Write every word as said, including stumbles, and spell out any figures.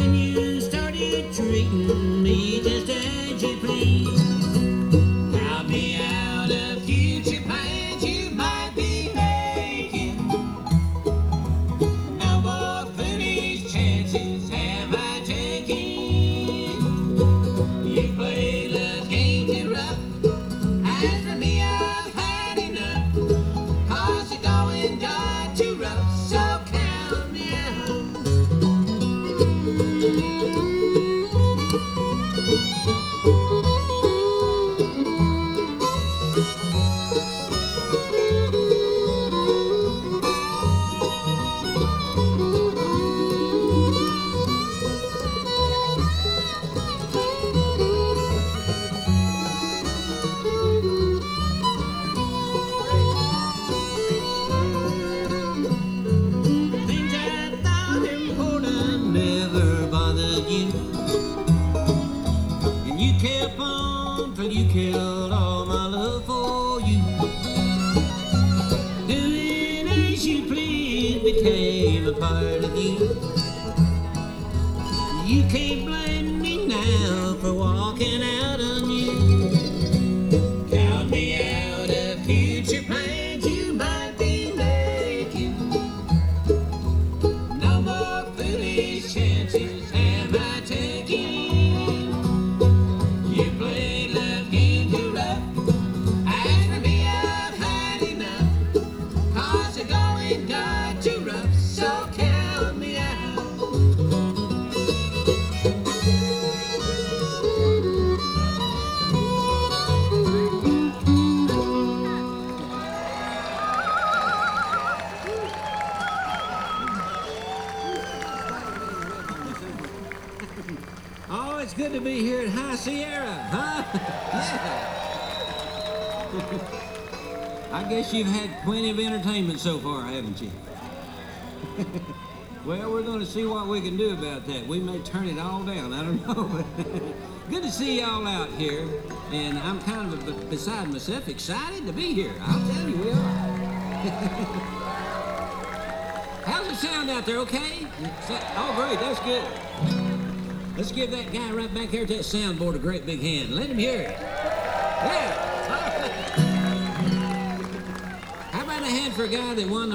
when you started treating me just as you please. Count me out of future plans you might be making. No more foolish chances am I taking. You play love game too rough. As for me, I've had enough. Cause you're going dark too rough, so count me out. Things I thought important never bothered you. And you kept on till you killed all my love for you. Doing as you please became a part of you. You can't blame me now for walking out on you. Count me out of future plans you might be making. No more foolish chances am I taking. You play love game too rough. As for me, I've had enough. Cause you're going dark too rough, so count me out. Oh, it's good to be here at High Sierra, huh? Yeah. I guess you've had plenty of entertainment so far, haven't you? Well, we're going to see what we can do about that. We may turn it all down, I don't know. Good to see y'all out here, and I'm kind of b- beside myself, excited to be here. I'll tell you, we are. How's it sound out there, okay? Oh, great, that's good. Let's give that guy right back there at that soundboard a great big hand. Let him hear it. Yeah. How about a hand for a guy that won the